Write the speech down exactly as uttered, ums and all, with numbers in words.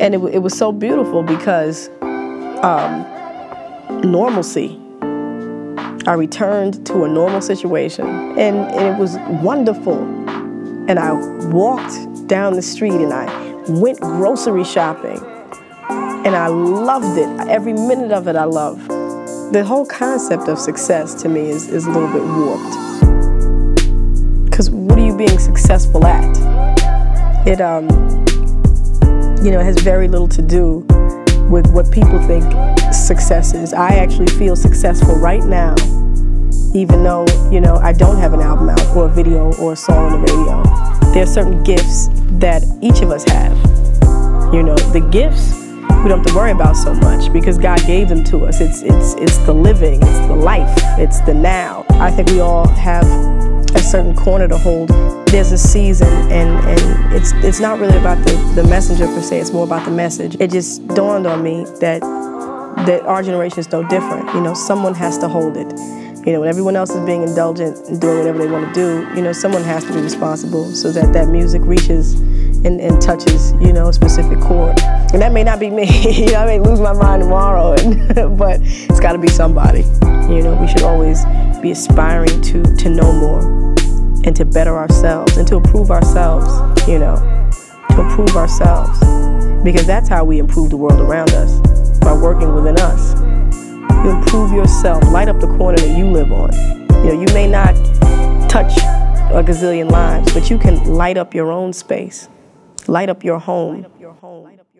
And it, it was so beautiful because um, normalcy. I returned to a normal situation, and, and it was wonderful. And I walked down the street and I went grocery shopping, and I loved it. Every minute of it I love. The whole concept of success to me is, is a little bit warped. Because what are you being successful at? It, um, you know, it has very little to do with what people think success is. I actually feel successful right now, even though, you know, I don't have an album out or a video or a song on the radio. There are certain gifts that each of us have. You know, the gifts we don't have to worry about so much because God gave them to us. It's it's it's the living, it's the life, it's the now. I think we all have a certain corner to hold. There's a season, and, and it's it's not really about the, the messenger per se, it's more about the message. It just dawned on me that that our generation is no different. You know, someone has to hold it. You know, when everyone else is being indulgent and doing whatever they want to do, you know, someone has to be responsible so that that music reaches and, and touches, you know, a specific chord. And that may not be me. You know, I may lose my mind tomorrow, and, but it's got to be somebody. You know, we should always be aspiring to, to know more and to better ourselves and to improve ourselves, you know, to improve ourselves. Because that's how we improve the world around us, by working within us. You improve yourself, light up the corner that you live on. You know, you may not touch a gazillion lives, but you can light up your own space, light up your home.